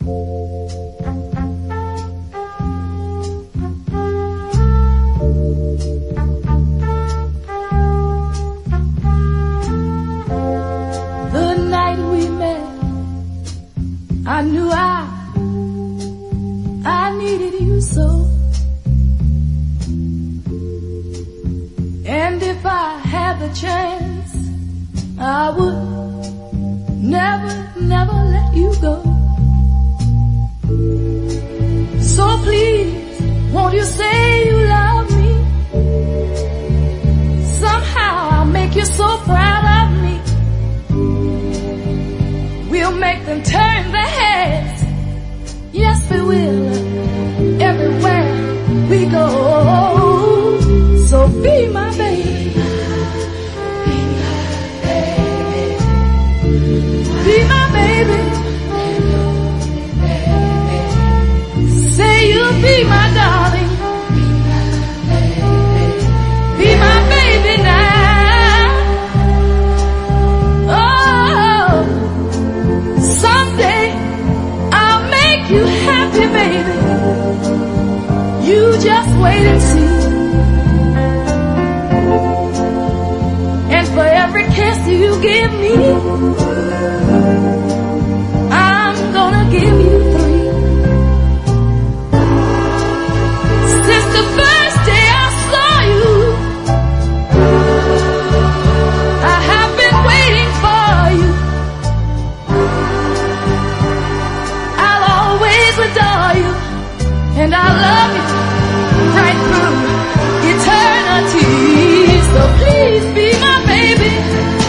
The night we met, I knew I needed you so. And if I had the chance, I would never let you go. So please, won't you say you love me? Somehow I'll make you so proud of me. We'll make them turn their heads. Yes, we will. Everywhere we go. So be my baby. Be my baby. Say you'll be my darling. Be my baby now. Oh, someday I'll make you happy, baby. You just wait and see. And for every kiss you give me, I'm gonna give you 3. Since the first day I saw you, I have been waiting for you. I'll always adore you, and I'll love you right through eternity. So please be my baby.